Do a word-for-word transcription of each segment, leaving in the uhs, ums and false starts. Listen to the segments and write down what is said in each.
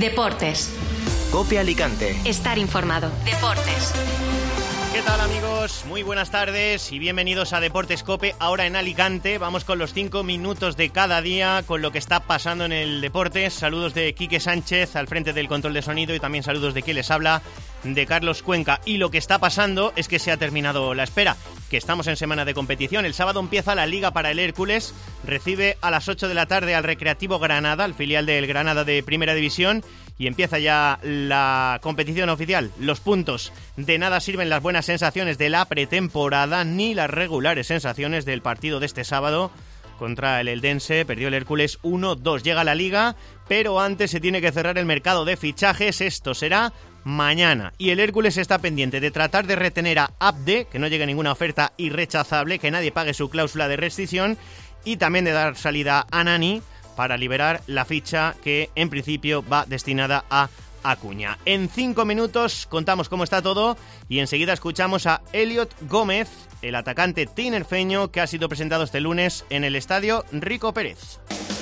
Deportes. COPE Alicante. Estar informado. Deportes. ¿Qué tal, amigos? Muy buenas tardes y bienvenidos a Deportes COPE. Ahora en Alicante vamos con los cinco minutos de cada día, con lo que está pasando en el Deportes. Saludos de Quique Sánchez al frente del control de sonido y también saludos de quien les habla, de Carlos Cuenca. Y lo que está pasando es que se ha terminado la espera, que estamos en semana de competición. El sábado empieza la Liga para el Hércules, recibe a las ocho de la tarde al Recreativo Granada, el filial del Granada de Primera División, y empieza ya la competición oficial. Los puntos, de nada sirven las buenas sensaciones de la pretemporada ni las regulares sensaciones del partido de este sábado contra el Eldense. Perdió el Hércules uno dos. Llega la Liga, pero antes se tiene que cerrar el mercado de fichajes. Esto será mañana. Y el Hércules está pendiente de tratar de retener a Abde, que no llegue ninguna oferta irrechazable, que nadie pague su cláusula de rescisión, y también de dar salida a Nani para liberar la ficha que en principio va destinada a Acuña. En cinco minutos contamos cómo está todo y enseguida escuchamos a Elliot Gómez, el atacante tinerfeño que ha sido presentado este lunes en el estadio Rico Pérez.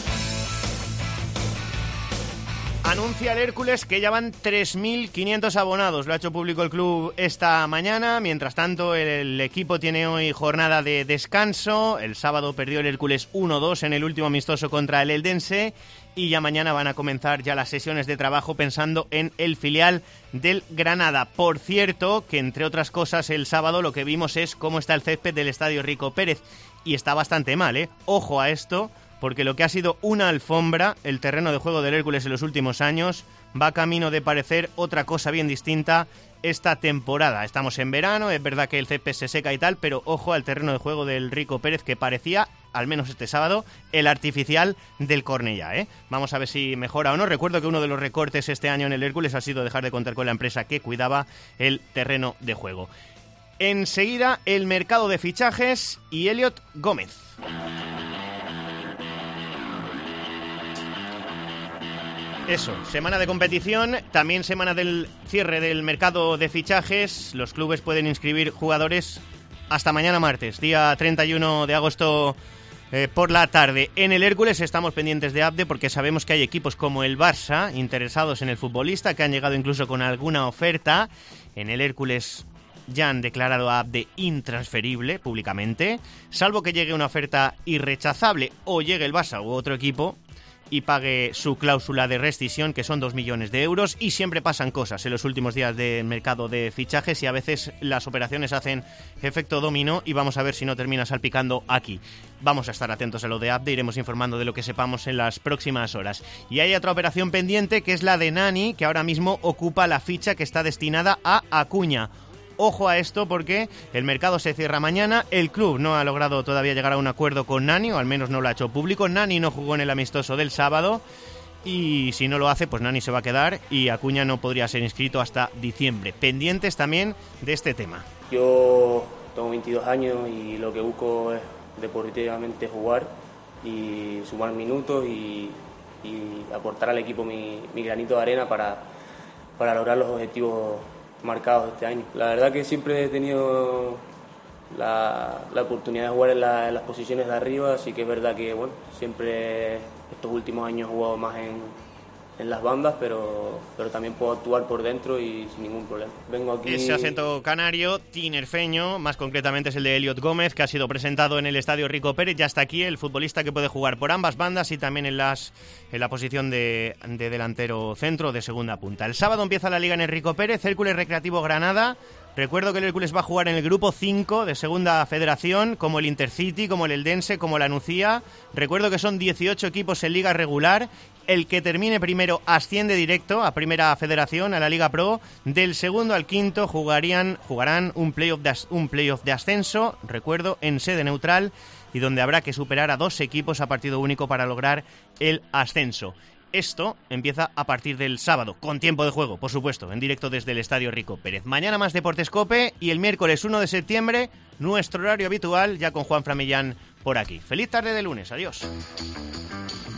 Anuncia el Hércules que ya van tres mil quinientos abonados. Lo ha hecho público el club esta mañana. Mientras tanto, el equipo tiene hoy jornada de descanso. El sábado perdió el Hércules uno dos en el último amistoso contra el Eldense. Y ya mañana van a comenzar ya las sesiones de trabajo pensando en el filial del Granada. Por cierto, que entre otras cosas el sábado lo que vimos es cómo está el césped del estadio Rico Pérez. Y está bastante mal, ¿eh? Ojo a esto, porque lo que ha sido una alfombra, el terreno de juego del Hércules en los últimos años, va camino de parecer otra cosa bien distinta esta temporada. Estamos en verano, es verdad que el césped se seca y tal, pero ojo al terreno de juego del Rico Pérez, que parecía, al menos este sábado, el artificial del Cornellá, ¿eh? Vamos a ver si mejora o no. Recuerdo que uno de los recortes este año en el Hércules ha sido dejar de contar con la empresa que cuidaba el terreno de juego. Enseguida, el mercado de fichajes y Elliot Gómez. Eso, semana de competición, también semana del cierre del mercado de fichajes. Los clubes pueden inscribir jugadores hasta mañana martes, día treinta y uno de agosto eh, por la tarde. En el Hércules estamos pendientes de Abde porque sabemos que hay equipos como el Barça interesados en el futbolista, que han llegado incluso con alguna oferta. En el Hércules ya han declarado a Abde intransferible públicamente, salvo que llegue una oferta irrechazable o llegue el Barça u otro equipo y pague su cláusula de rescisión, que son dos millones de euros, y siempre pasan cosas en los últimos días del mercado de fichajes y a veces las operaciones hacen efecto dominó y vamos a ver si no termina salpicando aquí. Vamos a estar atentos a lo de Abde, iremos informando de lo que sepamos en las próximas horas. Y hay otra operación pendiente, que es la de Nani, que ahora mismo ocupa la ficha que está destinada a Acuña. Ojo a esto porque el mercado se cierra mañana. El club no ha logrado todavía llegar a un acuerdo con Nani, o al menos no lo ha hecho público. Nani no jugó en el amistoso del sábado y si no lo hace, pues Nani se va a quedar y Acuña no podría ser inscrito hasta diciembre. Pendientes también de este tema. Yo tengo veintidós años y lo que busco es deportivamente jugar y sumar minutos y, y aportar al equipo mi, mi granito de arena para, para lograr los objetivos marcados este año. La verdad que siempre he tenido la, la oportunidad de jugar en, la, en las posiciones de arriba, así que es verdad que bueno, siempre estos últimos años he jugado más en, en las bandas, pero, pero también puedo actuar por dentro y sin ningún problema. Vengo aquí... Ese acento canario, tinerfeño, más concretamente es el de Elliot Gómez, que ha sido presentado en el estadio Rico Pérez. Ya está aquí el futbolista que puede jugar por ambas bandas y también en, las, en la posición de, de delantero centro, de segunda punta. El sábado empieza la Liga en el Rico Pérez, Hércules Recreativo Granada. Recuerdo que el Hércules va a jugar en el grupo cinco de segunda federación, como el Intercity, como el Eldense, como la Nucía. Recuerdo que son dieciocho equipos en liga regular. El que termine primero asciende directo a primera federación, a la Liga Pro. Del segundo al quinto jugarían, jugarán un playoff de, un playoff de ascenso, recuerdo, en sede neutral, y donde habrá que superar a dos equipos a partido único para lograr el ascenso. Esto empieza a partir del sábado, con tiempo de juego, por supuesto, en directo desde el estadio Rico Pérez. Mañana más Deportes COPE y el miércoles uno de septiembre, nuestro horario habitual, ya con Juan Framillán por aquí. Feliz tarde de lunes, adiós.